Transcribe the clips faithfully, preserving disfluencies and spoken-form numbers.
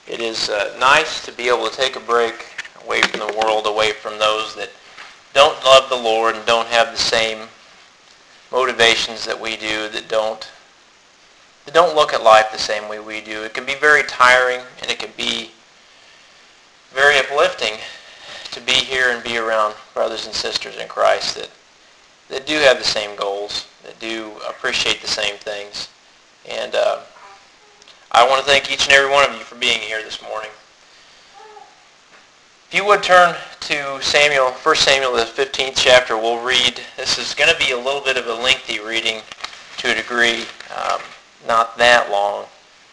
It is uh, nice to be able to take a break away from the world, away from those that don't love the Lord and don't have the same motivations that we do, that don't that don't look at life the same way we do. It can be very tiring, and it can be very uplifting to be here and be around brothers and sisters in Christ that that do have the same goals, that do appreciate the same things. And uh, I want to thank each and every one of you for being here this morning. If you would turn to Samuel, First Samuel, the fifteenth chapter, we'll read. This is going to be a little bit of a lengthy reading to a degree, um, not that long.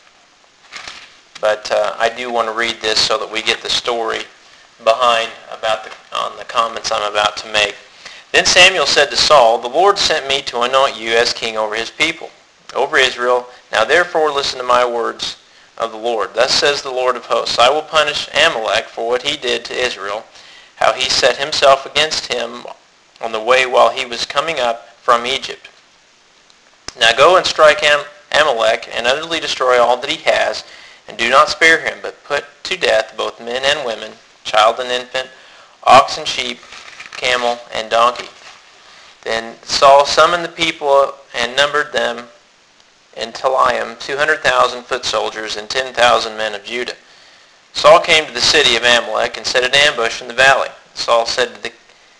But uh, I do want to read this so that we get the story behind about the, on the comments I'm about to make. Then Samuel said to Saul, "The Lord sent me to anoint you as king over his people, over Israel. Now therefore listen to my words of the Lord. Thus says the Lord of hosts, I will punish Amalek for what he did to Israel, how he set himself against him on the way while he was coming up from Egypt. Now go and strike Am- Amalek and utterly destroy all that he has, and do not spare him, but put to death both men and women, child and infant, ox and sheep, camel and donkey." Then Saul summoned the people and numbered them in Telaim, two hundred thousand foot soldiers and ten thousand men of Judah. Saul came to the city of Amalek and set an ambush in the valley. Saul said to the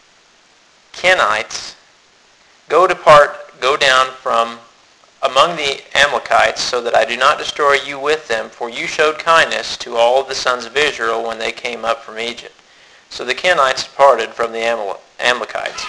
Kenites, "Go depart, go down from among the Amalekites, so that I do not destroy you with them, for you showed kindness to all of the sons of Israel when they came up from Egypt." So the Kenites departed from the Amal- Amalekites.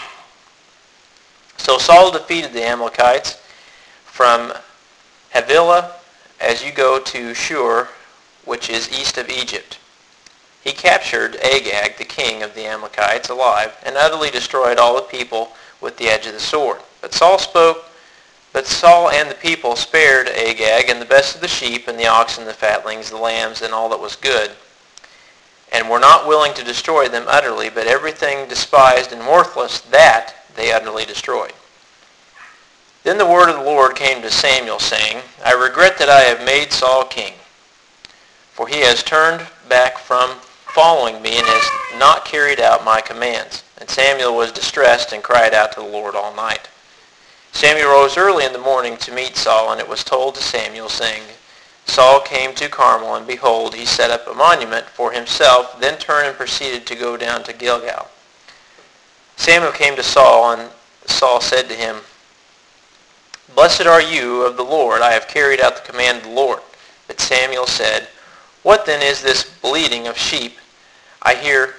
So Saul defeated the Amalekites from Havilah as you go to Shur, which is east of Egypt. He captured Agag, the king of the Amalekites, alive, and utterly destroyed all the people with the edge of the sword. But Saul spoke But Saul and the people spared Agag and the best of the sheep and the oxen, the fatlings, the lambs, and all that was good, and were not willing to destroy them utterly, but everything despised and worthless, that they utterly destroyed. Then the word of the Lord came to Samuel, saying, "I regret that I have made Saul king, for he has turned back from following me and has not carried out my commands." And Samuel was distressed and cried out to the Lord all night. Samuel rose early in the morning to meet Saul, and it was told to Samuel, saying, Saul came to Carmel, and behold, he set up a monument for himself, then turned and proceeded to go down to Gilgal. Samuel came to Saul, and Saul said to him, "Blessed are you of the Lord, I have carried out the command of the Lord." But Samuel said, "What then is this bleating of sheep? I hear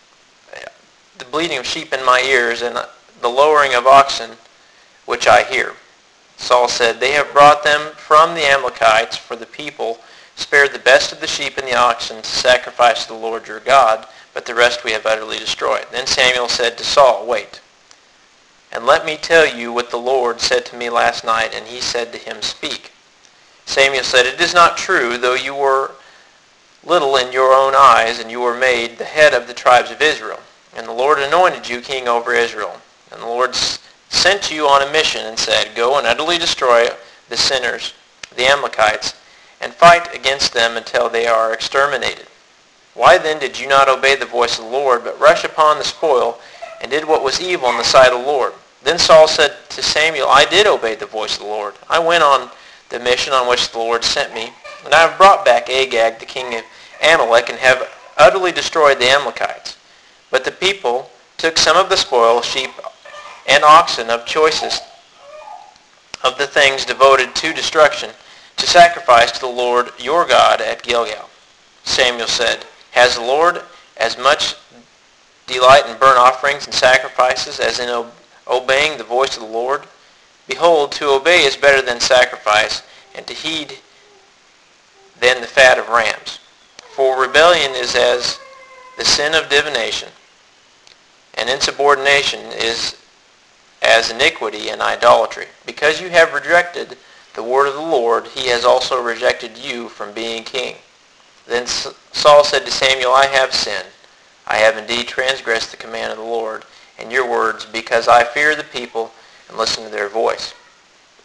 the bleating of sheep in my ears, and the lowing of oxen, which I hear." Saul said, "They have brought them from the Amalekites, for the people spared the best of the sheep and the oxen to sacrifice to the Lord your God, but the rest we have utterly destroyed." Then Samuel said to Saul, "Wait, and let me tell you what the Lord said to me last night." And he said to him, "Speak." Samuel said, "It is not true, though you were little in your own eyes, and you were made the head of the tribes of Israel. And the Lord anointed you king over Israel. And the Lord sent you on a mission and said, Go and utterly destroy the sinners, the Amalekites, and fight against them until they are exterminated. Why then did you not obey the voice of the Lord, but rush upon the spoil, and did what was evil in the sight of the Lord?" Then Saul said to Samuel, "I did obey the voice of the Lord. I went on the mission on which the Lord sent me, and I have brought back Agag, the king of Amalek, and have utterly destroyed the Amalekites. But the people took some of the spoil, sheep and oxen of choicest of the things devoted to destruction, to sacrifice to the Lord your God at Gilgal." Samuel said, "Has the Lord as much delight in burnt offerings and sacrifices as in ob- obeying the voice of the Lord? Behold, to obey is better than sacrifice, and to heed than the fat of rams. For rebellion is as the sin of divination, and insubordination is as iniquity and idolatry. Because you have rejected the word of the Lord, he has also rejected you from being king." Then Saul said to Samuel, "I have sinned. I have indeed transgressed the command of the Lord and your words, because I fear the people and listen to their voice."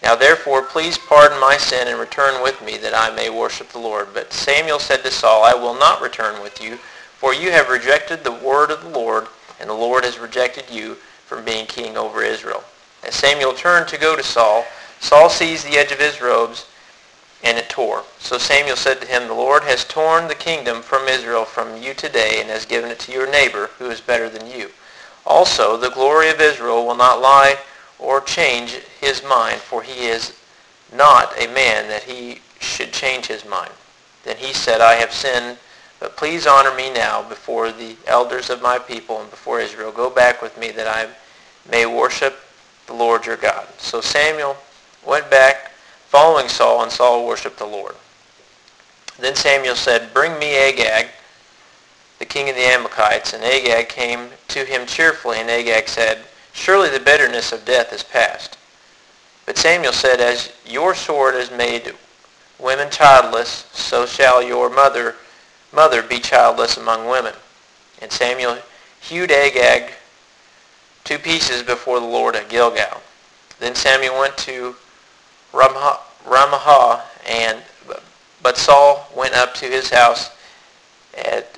Now therefore, please pardon my sin and return with me, that I may worship the Lord. But Samuel said to Saul, I will not return with you, for you have rejected the word of the Lord, and the Lord has rejected you from being king over Israel. As Samuel turned to go to Saul, Saul seized the edge of his robes, and it tore. So Samuel said to him, The Lord has torn the kingdom from Israel from you today, and has given it to your neighbor, who is better than you. Also, the glory of Israel will not lie or change his mind, for he is not a man that he should change his mind. Then he said, I have sinned, but please honor me now before the elders of my people and before Israel. Go back with me, that I may worship the Lord your God. So Samuel went back, following Saul, and Saul worshipped the Lord. Then Samuel said, Bring me Agag, the king of the Amalekites. And Agag came to him cheerfully, and Agag said, Surely the bitterness of death is past. But Samuel said, As your sword has made women childless, so shall your mother mother be childless among women. And Samuel hewed Agag to pieces before the Lord at Gilgal. Then Samuel went to Ramah, Ramah, and but Saul went up to his house at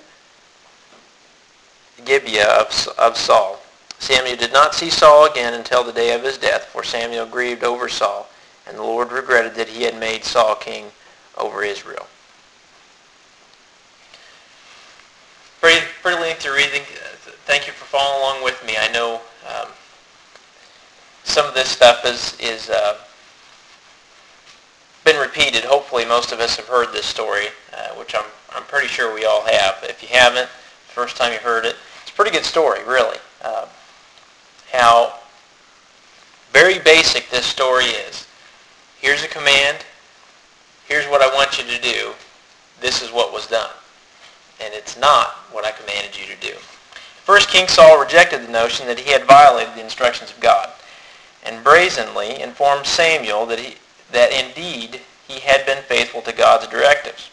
Gibeah of, of Saul. Samuel did not see Saul again until the day of his death, for Samuel grieved over Saul, and the Lord regretted that he had made Saul king over Israel. Pretty, pretty lengthy reading. Thank you for following along with me. I know um, some of this stuff is is uh, been repeated. Hopefully most of us have heard this story, uh, which I'm I'm pretty sure we all have. If you haven't, the first time you heard it, it's a pretty good story, really. Uh, how very basic this story is. Here's a command. Here's what I want you to do. This is what was done. And it's not what I commanded you to do. First, King Saul rejected the notion that he had violated the instructions of God, and brazenly informed Samuel that he that indeed he had been faithful to God's directives.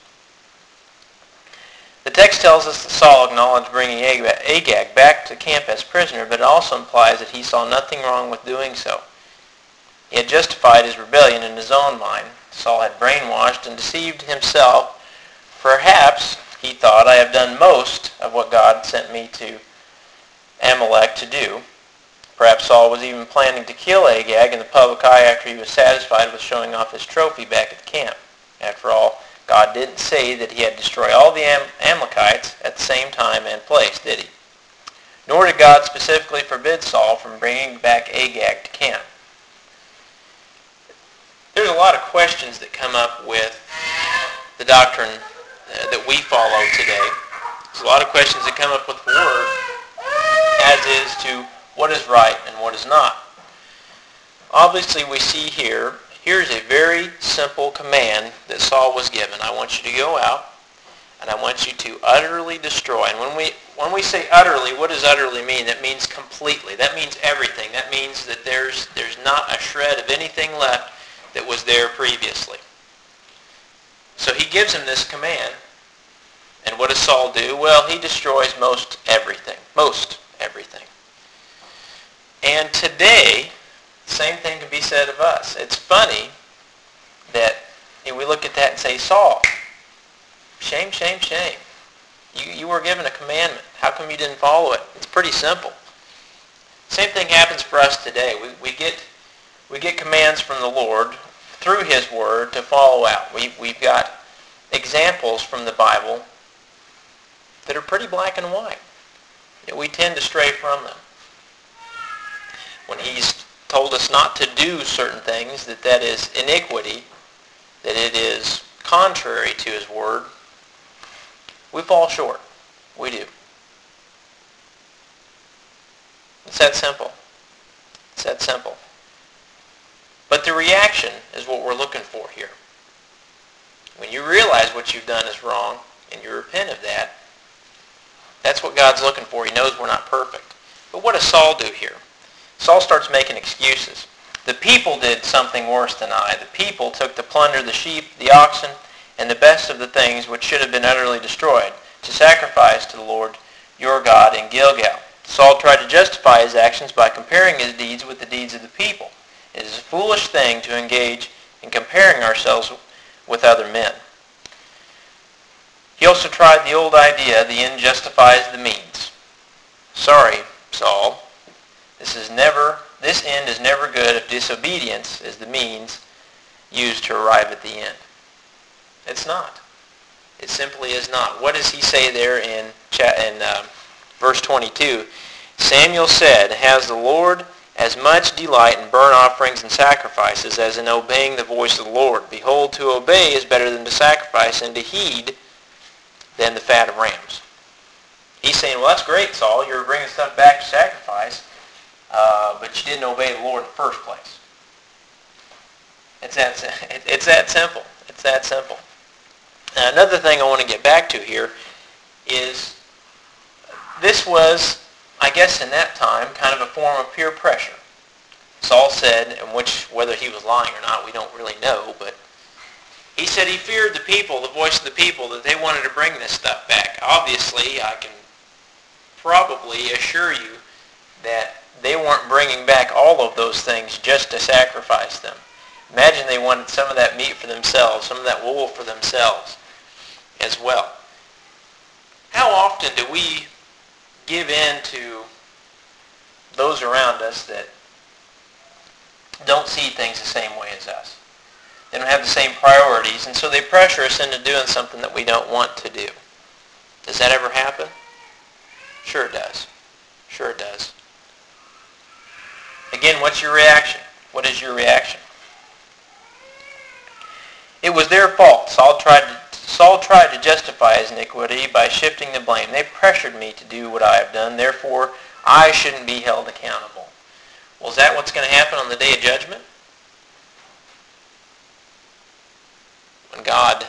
The text tells us that Saul acknowledged bringing Agag back to camp as prisoner, but it also implies that he saw nothing wrong with doing so. He had justified his rebellion in his own mind. Saul had brainwashed and deceived himself. Perhaps he thought, I have done most of what God sent me to Amalek to do. Perhaps Saul was even planning to kill Agag in the public eye after he was satisfied with showing off his trophy back at the camp. After all, God didn't say that he had destroyed all the Am- Amalekites at the same time and place, did he? Nor did God specifically forbid Saul from bringing back Agag to camp. There's a lot of questions that come up with the doctrine uh, that we follow today. There's a lot of questions that come up with the Word, as is to what is right and what is not. Obviously, we see here, here's a very simple command that Saul was given. I want you to go out, and I want you to utterly destroy. And when we when we say utterly, what does utterly mean? That means completely. That means everything. That means that there's there's not a shred of anything left that was there previously. So he gives him this command. And what does Saul do? Well, he destroys most everything. Most everything. And today, the same thing can be said of us. It's funny that you know, we look at that and say, Saul, shame, shame, shame. You, you were given a commandment. How come you didn't follow it? It's pretty simple. Same thing happens for us today. We, we get we get commands from the Lord through His Word to follow out. We, we've got examples from the Bible that are pretty black and white. Yet we tend to stray from them. When He's told us not to do certain things, that that is iniquity, that it is contrary to His Word, we fall short. We do. It's that simple. It's that simple. But the reaction is what we're looking for here. When you realize what you've done is wrong and you repent of that, that's what God's looking for. He knows we're not perfect. But what does Saul do here? Saul starts making excuses. The people did something worse than I. The people took to plunder the sheep, the oxen, and the best of the things which should have been utterly destroyed, to sacrifice to the Lord your God in Gilgal. Saul tried to justify his actions by comparing his deeds with the deeds of the people. It is a foolish thing to engage in comparing ourselves with other men. He also tried the old idea, the end justifies the means. Sorry, Saul, this is never, this end is never good if disobedience is the means used to arrive at the end. It's not. It simply is not. What does he say there in, in uh, verse twenty-two? Samuel said, has the Lord as much delight in burnt offerings and sacrifices as in obeying the voice of the Lord? Behold, to obey is better than to sacrifice, and to heed than the fat of rams. He's saying, well, that's great, Saul. You're bringing stuff back to sacrifice, uh, but you didn't obey the Lord in the first place. It's that, it's that simple. It's that simple. Now, another thing I want to get back to here is this was, I guess in that time, kind of a form of peer pressure. Saul said, in which, whether he was lying or not, we don't really know, but he said he feared the people, the voice of the people, that they wanted to bring this stuff back. Obviously, I can probably assure you that they weren't bringing back all of those things just to sacrifice them. Imagine they wanted some of that meat for themselves, some of that wool for themselves as well. How often do we give in to those around us that don't see things the same way as us? They don't have the same priorities, and so they pressure us into doing something that we don't want to do. Does that ever happen? Sure it does. Sure it does. Again, what's your reaction? What is your reaction? It was their fault. Saul tried to, Saul tried to justify his iniquity by shifting the blame. They pressured me to do what I have done, therefore I shouldn't be held accountable. Well, is that what's going to happen on the day of judgment? When God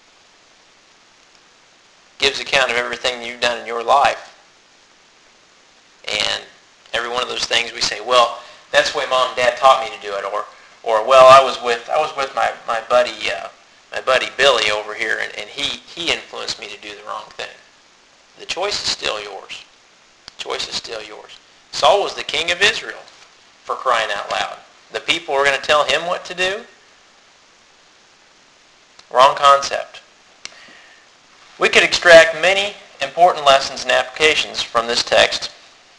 gives account of everything you've done in your life, and every one of those things we say, well, that's the way Mom and Dad taught me to do it, or Or well, I was with I was with my my buddy uh, my buddy Billy over here, and, and he he influenced me to do the wrong thing. The choice is still yours. The choice is still yours. Saul was the king of Israel, for crying out loud. The people were going to tell him what to do. Wrong concept. We could extract many important lessons and applications from this text,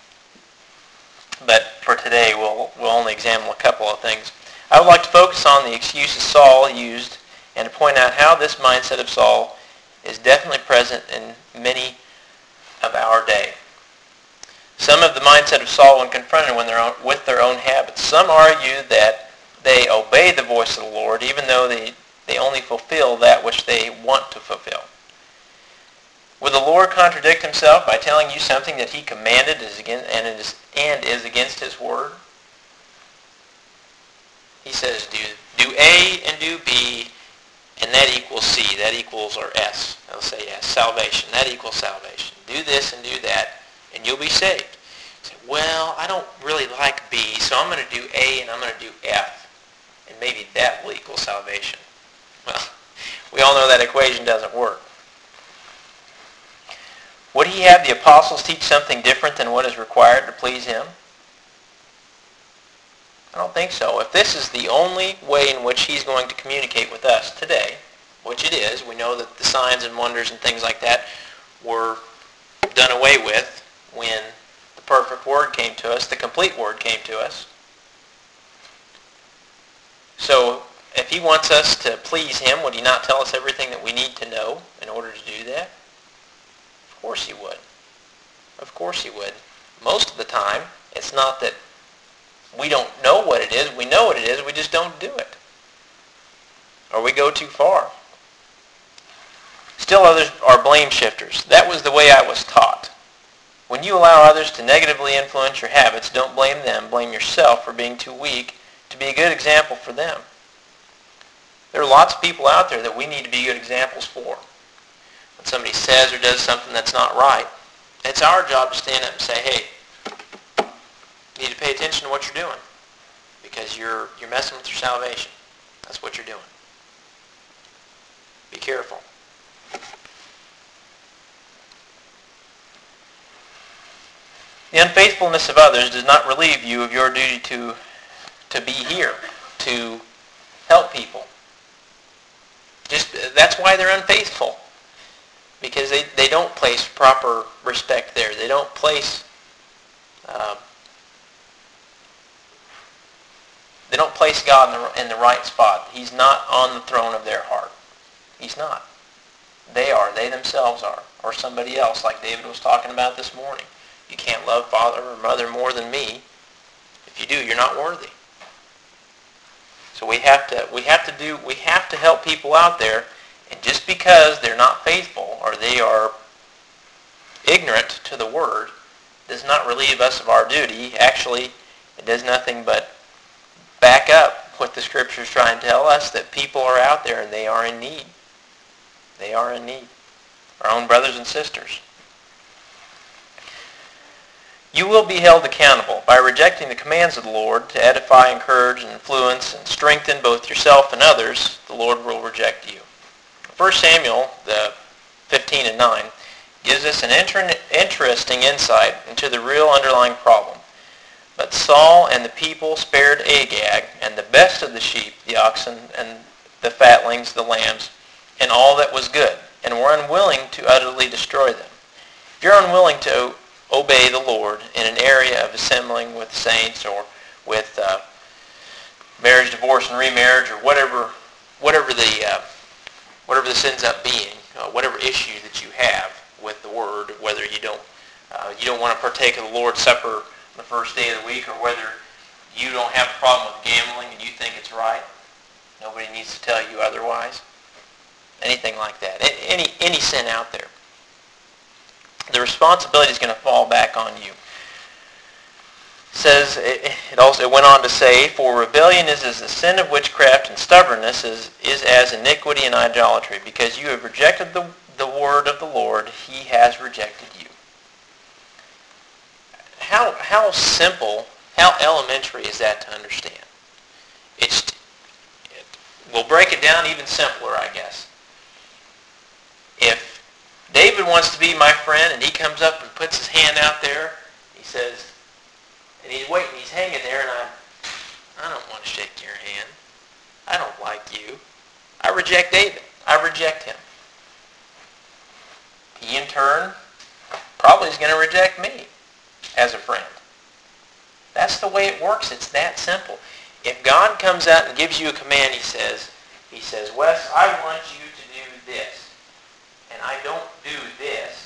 but for today we'll we'll only examine a couple of things. I would like to focus on the excuses Saul used and to point out how this mindset of Saul is definitely present in many of our day. Some of the mindset of Saul when confronted when their own, with their own habits. Some argue that they obey the voice of the Lord even though they, they only fulfill that which they want to fulfill. Would the Lord contradict himself by telling you something that he commanded is against, and, is, and is against his word? He says, do, do A and do B, and that equals C. That equals, or S. I'll say yes, salvation. That equals salvation. Do this and do that, and you'll be saved. You say, well, I don't really like B, so I'm going to do A and I'm going to do F, and maybe that will equal salvation. Well, we all know that equation doesn't work. Would he have the apostles teach something different than what is required to please him? I don't think so. If this is the only way in which he's going to communicate with us today, which it is, we know that the signs and wonders and things like that were done away with when the perfect word came to us, the complete word came to us. So if he wants us to please him, would he not tell us everything that we need to know in order to do that? Of course he would. Of course he would. Most of the time, it's not that we don't know what it is. We know what it is. We just don't do it. Or we go too far. Still others are blame shifters. That was the way I was taught. When you allow others to negatively influence your habits, don't blame them. Blame yourself for being too weak to be a good example for them. There are lots of people out there that we need to be good examples for. When somebody says or does something that's not right, it's our job to stand up and say, hey, you need to pay attention to what you're doing because you're you're messing with your salvation. That's what you're doing. Be careful. The unfaithfulness of others does not relieve you of your duty to to be here, to help people. Just that's why they're unfaithful. Because they, they don't place proper respect there. They don't place uh, they don't place God in the, in the right spot. He's not on the throne of their heart. He's not. They are. They themselves are. Or somebody else, like David was talking about this morning. You can't love father or mother more than me. If you do, you're not worthy. So we have to we have to do we have to help people out there, and just because they're not faithful or they are ignorant to the word does not relieve us of our duty. Actually, it does nothing but back up what the scriptures try and tell us, that people are out there and they are in need. They are in need. Our own brothers and sisters. You will be held accountable. By rejecting the commands of the Lord to edify, encourage, and influence, and strengthen both yourself and others, the Lord will reject you. First Samuel, the fifteen and nine, gives us an inter- interesting insight into the real underlying problem. But Saul and the people spared Agag and the best of the sheep, the oxen, and the fatlings, the lambs, and all that was good, and were unwilling to utterly destroy them. If you're unwilling to obey the Lord in an area of assembling with saints or with uh, marriage, divorce, and remarriage, or whatever, whatever the uh, whatever this ends up being, uh, whatever issue that you have with the Word, whether you don't uh, you don't want to partake of the Lord's Supper the first day of the week, or whether you don't have a problem with gambling and you think it's right, nobody needs to tell you otherwise. Anything like that, any any sin out there, the responsibility is going to fall back on you. It says it, it also it went on to say, for rebellion is as the sin of witchcraft, and stubbornness is is as iniquity and idolatry. Because you have rejected the the word of the Lord, He has rejected you. How how simple, how elementary is that to understand? It's it, we'll break it down even simpler, I guess. If David wants to be my friend and he comes up and puts his hand out there, he says, and he's waiting, he's hanging there, and I, I don't want to shake your hand. I don't like you. I reject David. I reject him. He in turn probably is going to reject me as a friend. That's the way it works. It's that simple. If God comes out and gives you a command, he says, he says, Wes, I want you to do this, and I don't do this,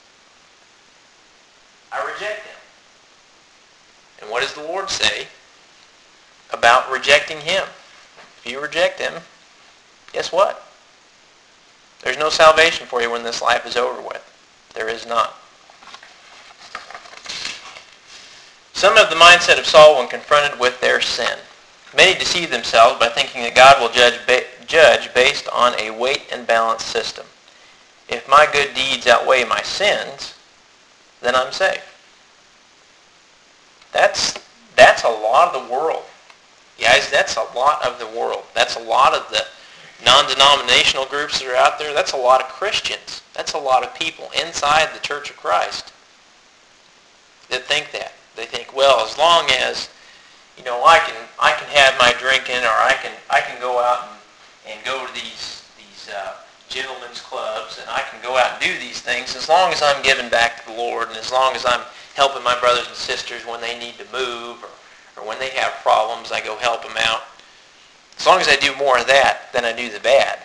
I reject him. And what does the Lord say about rejecting him? If you reject him, guess what? There's no salvation for you when this life is over with. There is not. Some have the mindset of Saul when confronted with their sin. Many deceive themselves by thinking that God will judge, ba- judge based on a weight and balance system. If my good deeds outweigh my sins, then I'm safe. That's that's a lot of the world. Guys, that's a lot of the world. That's a lot of the non-denominational groups that are out there. That's a lot of Christians. That's a lot of people inside the Church of Christ that think that. They think, well, as long as, you know, I can I can have my drinking, or I can I can go out and, and go to these these uh, gentlemen's clubs, and I can go out and do these things, as long as I'm giving back to the Lord, and as long as I'm helping my brothers and sisters when they need to move, or, or when they have problems, I go help them out. As long as I do more of that than I do the bad,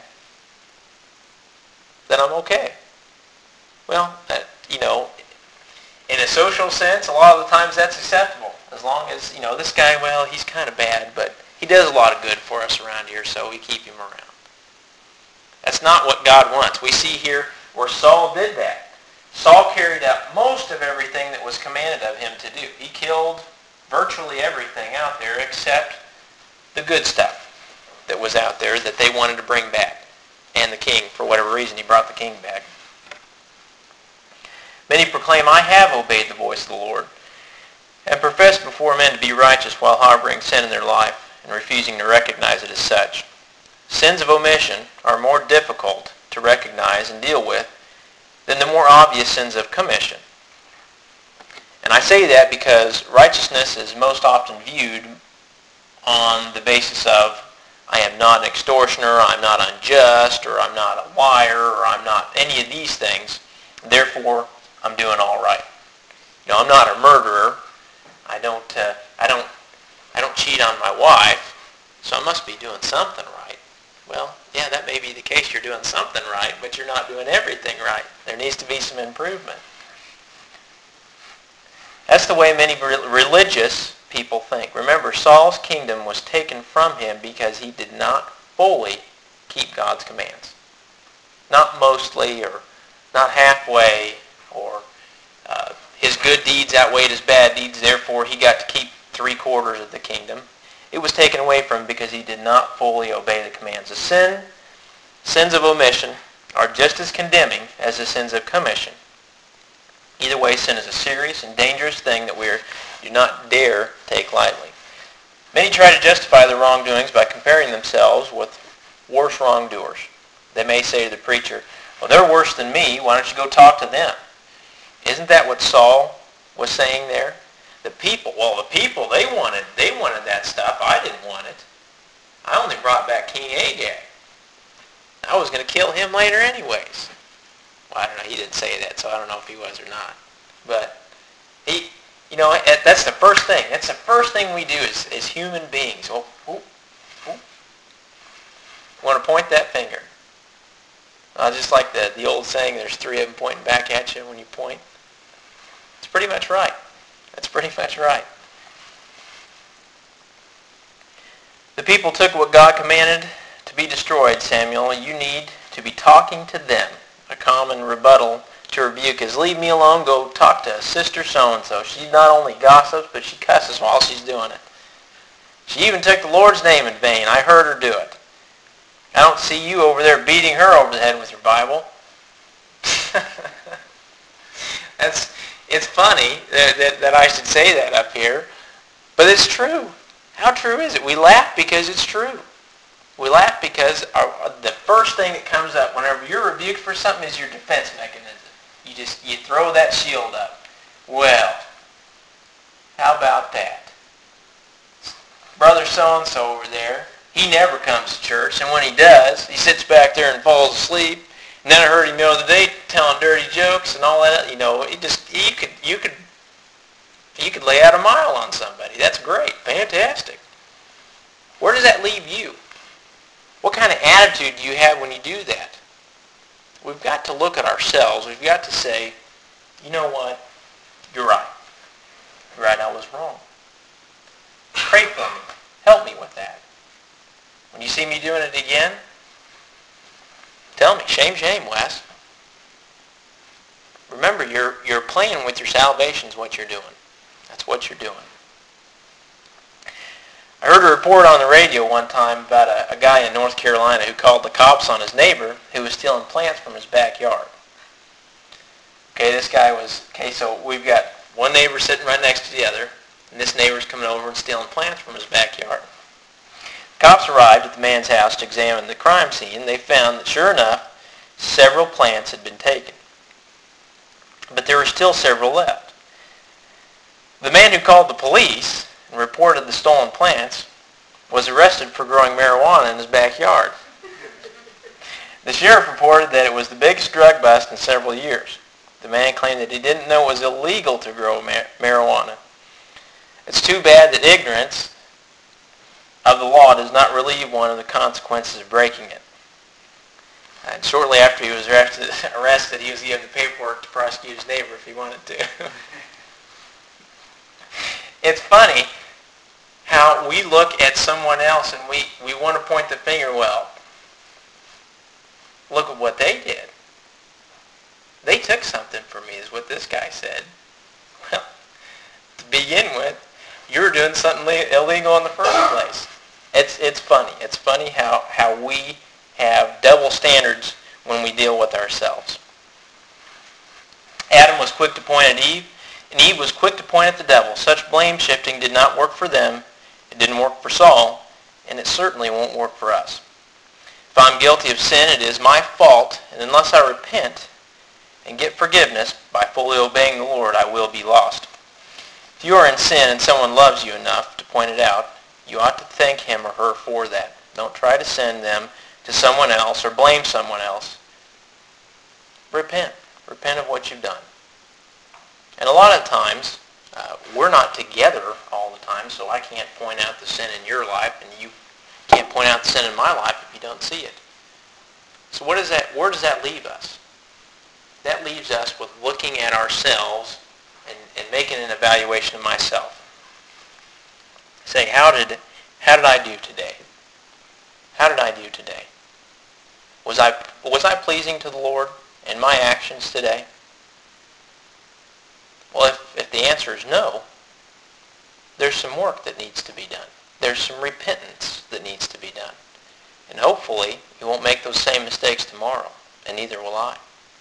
then I'm okay. Well, that, you know, in a social sense, a lot of the times that's acceptable. As long as, you know, this guy, well, he's kind of bad, but he does a lot of good for us around here, so we keep him around. That's not what God wants. We see here where Saul did that. Saul carried out most of everything that was commanded of him to do. He killed virtually everything out there except the good stuff that was out there that they wanted to bring back. And the king, for whatever reason, he brought the king back. Many proclaim, I have obeyed the voice of the Lord, and profess before men to be righteous while harboring sin in their life and refusing to recognize it as such. Sins of omission are more difficult to recognize and deal with than the more obvious sins of commission. And I say that because righteousness is most often viewed on the basis of, I am not an extortioner, I'm not unjust, or I'm not a liar, or I'm not any of these things. Therefore, I'm doing all right. You know, I'm not a murderer. I don't, uh, I don't, I don't cheat on my wife, so I must be doing something right. Well, yeah, that may be the case. You're doing something right, but you're not doing everything right. There needs to be some improvement. That's the way many religious people think. Remember, Saul's kingdom was taken from him because he did not fully keep God's commands. Not mostly, or not halfway, or uh, his good deeds outweighed his bad deeds, therefore he got to keep three quarters of the kingdom. It was taken away from him because he did not fully obey the commands. The sin, sins of omission are just as condemning as the sins of commission. Either way, sin is a serious and dangerous thing that we are, do not dare take lightly. Many try to justify their wrongdoings by comparing themselves with worse wrongdoers. They may say to the preacher, well, they're worse than me, why don't you go talk to them? Isn't that what Saul was saying there? The people, well, the people, they wanted, they wanted that stuff. I didn't want it. I only brought back King Agag. I was going to kill him later anyways. Well, I don't know. He didn't say that, so I don't know if he was or not. But, he, you know, that's the first thing. That's the first thing we do as, as human beings. Oh, oh, oh. You want to point that finger. Uh, just like the, the old saying, there's three of them pointing back at you when you point. It's pretty much right. That's pretty much right. The people took what God commanded to be destroyed, Samuel. You need to be talking to them. A common rebuttal to rebuke is, leave me alone, go talk to sister so-and-so. She not only gossips, but she cusses while she's doing it. She even took the Lord's name in vain. I heard her do it. I don't see you over there beating her over the head with your Bible. That's, it's funny that, that, that I should say that up here, but it's true. How true is it? We laugh because it's true. We laugh because our, the first thing that comes up whenever you're rebuked for something is your defense mechanism. You just, you throw that shield up. Well, how about that? Brother so-and-so over there, he never comes to church, and when he does, he sits back there and falls asleep. And then I heard him the other day telling dirty jokes and all that. You know, it just you could you could you could lay out a mile on somebody. That's great, fantastic. Where does that leave you? What kind of attitude do you have when you do that? We've got to look at ourselves. We've got to say, you know what? You're right. You're right. I was wrong. Pray for me. Help me with that. When you see me doing it again, tell me, shame, shame, Wes. Remember, you're you're playing with your salvation is what you're doing. That's what you're doing. I heard a report on the radio one time about a, a guy in North Carolina who called the cops on his neighbor who was stealing plants from his backyard. Okay, this guy was, okay, so we've got one neighbor sitting right next to the other, and this neighbor's coming over and stealing plants from his backyard. Cops arrived at the man's house to examine the crime scene. They found that, sure enough, several plants had been taken. But there were still several left. The man who called the police and reported the stolen plants was arrested for growing marijuana in his backyard. The sheriff reported that it was the biggest drug bust in several years. The man claimed that he didn't know it was illegal to grow mar- marijuana. It's too bad that ignorance of the law does not relieve one of the consequences of breaking it. And shortly after he was arrested, arrested he was given the paperwork to prosecute his neighbor if he wanted to. It's funny how we look at someone else and we, we want to point the finger, well, look at what they did. They took something from me, is what this guy said. Well, to begin with, you were doing something illegal in the first place. It's it's funny. It's funny how, how we have double standards when we deal with ourselves. Adam was quick to point at Eve, and Eve was quick to point at the devil. Such blame shifting did not work for them. It didn't work for Saul, and it certainly won't work for us. If I'm guilty of sin, it is my fault, and unless I repent and get forgiveness by fully obeying the Lord, I will be lost. If you are in sin and someone loves you enough to point it out, You ought to thank him or her for that. Don't try to send them to someone else or blame someone else. Repent. Repent of what you've done. And a lot of times, uh, we're not together all the time, so I can't point out the sin in your life, and you can't point out the sin in my life if you don't see it. So what is that? Where does that leave us? That leaves us with looking at ourselves and, and making an evaluation of myself. Say, how did how did I do today? How did I do today? Was I was I pleasing to the Lord in my actions today? Well, if, if the answer is no, there's some work that needs to be done. There's some repentance that needs to be done. And hopefully, you won't make those same mistakes tomorrow, and neither will I.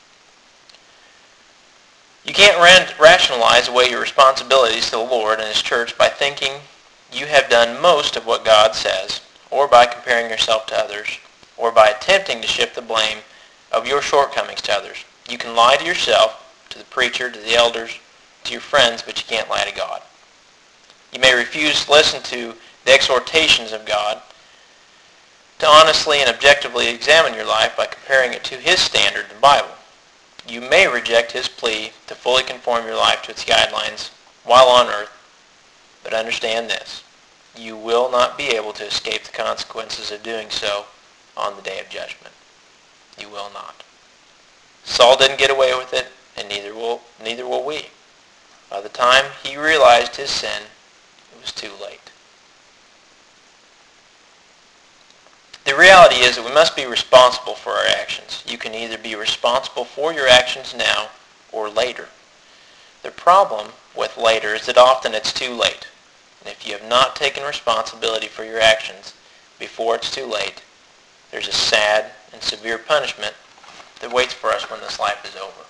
You can't rationalize away your responsibilities to the Lord and His church by thinking you have done most of what God says, or by comparing yourself to others, or by attempting to shift the blame of your shortcomings to others. You can lie to yourself, to the preacher, to the elders, to your friends, but you can't lie to God. You may refuse to listen to the exhortations of God, to honestly and objectively examine your life by comparing it to His standard, the Bible. You may reject His plea to fully conform your life to its guidelines while on earth, but understand this: you will not be able to escape the consequences of doing so on the day of judgment. You will not. Saul didn't get away with it, and neither will neither will we. By the time he realized his sin, it was too late. The reality is that we must be responsible for our actions. You can either be responsible for your actions now or later. The problem with later is that often it's too late. And if you have not taken responsibility for your actions before it's too late, there's a sad and severe punishment that waits for us when this life is over.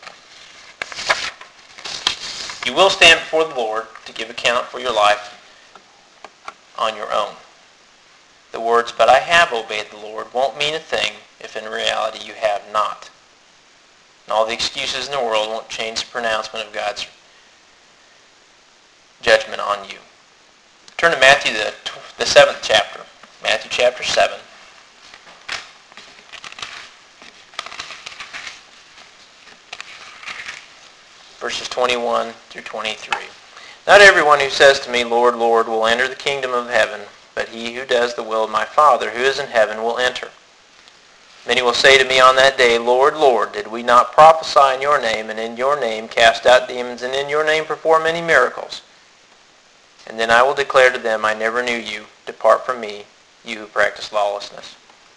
You will stand before the Lord to give account for your life on your own. The words, "but I have obeyed the Lord," won't mean a thing if in reality you have not. And all the excuses in the world won't change the pronouncement of God's judgment on you. Turn to Matthew, the, the seventh chapter. Matthew chapter seven. Verses twenty-one through twenty-three. "Not everyone who says to me, 'Lord, Lord,' will enter the kingdom of heaven, but he who does the will of my Father who is in heaven will enter. Many will say to me on that day, 'Lord, Lord, did we not prophesy in your name, and in your name cast out demons, and in your name perform many miracles?' And then I will declare to them, 'I never knew you. Depart from me, you who practice lawlessness.'"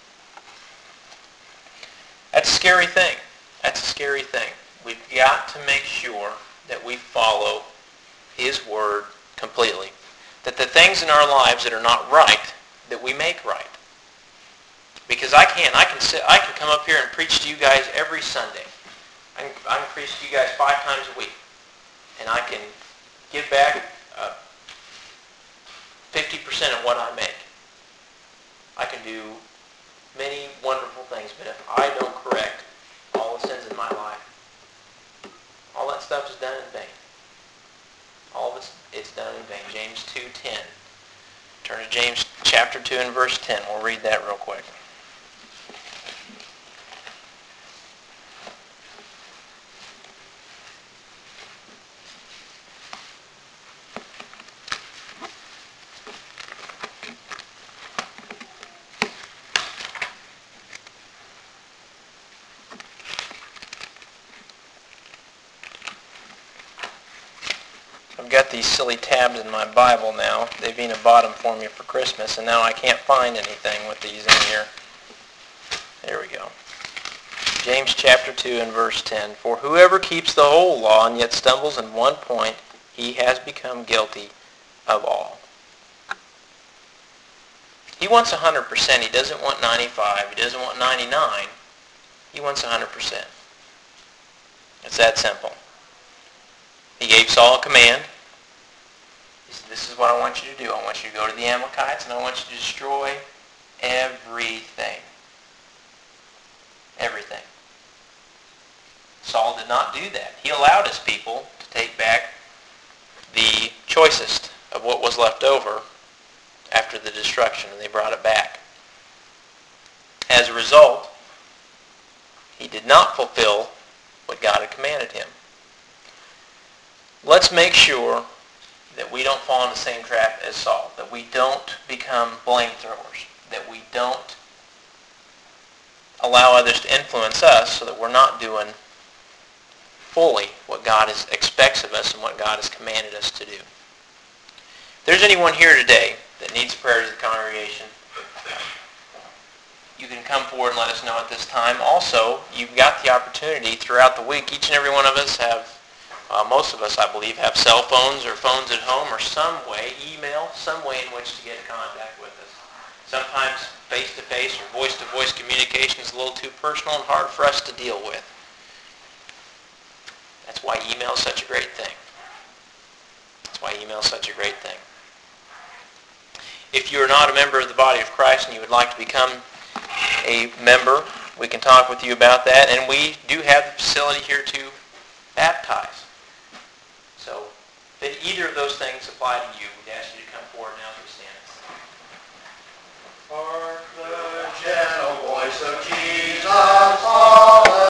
That's a scary thing. That's a scary thing. We've got to make sure that we follow His Word completely. That the things in our lives that are not right, that we make right. Because I can't, I can sit, I can come up here and preach to you guys every Sunday. I can, I can preach to you guys five times a week. And I can give back uh, fifty percent of what I make. I can do many wonderful things, but if I don't correct all the sins in my life, all that stuff is done in vain. All of it's, it's done in vain. James two ten. Turn to James chapter two and verse ten. We'll read that real quick. I've got these silly tabs in my Bible now. They've been a bottom for me for Christmas, and now I can't find anything with these in here. There we go. James chapter two and verse ten. "For whoever keeps the whole law and yet stumbles in one point, he has become guilty of all." He wants one hundred percent. He doesn't want ninety-five. He doesn't want ninety-nine. He wants one hundred percent. It's that simple. He gave Saul a command. He said, "This is what I want you to do. I want you to go to the Amalekites, and I want you to destroy everything." Everything. Saul did not do that. He allowed his people to take back the choicest of what was left over after the destruction, and they brought it back. As a result, he did not fulfill what God had commanded him. Let's make sure that we don't fall in the same trap as Saul, that we don't become blame throwers, that we don't allow others to influence us so that we're not doing fully what God is, expects of us and what God has commanded us to do. If there's anyone here today that needs prayers of the congregation, you can come forward and let us know at this time. Also, you've got the opportunity throughout the week. Each and every one of us have, uh, most of us, I believe, have cell phones or phones at home or some way, email, some way in which to get in contact with us. Sometimes face-to-face or voice-to-voice communication is a little too personal and hard for us to deal with. That's why email is such a great thing. That's why email is such a great thing. If you are not a member of the body of Christ and you would like to become a member, we can talk with you about that. And we do have the facility here to baptize. So if either of those things apply to you, we'd ask you to come forward now as we stand. Hark the gentle voice of Jesus.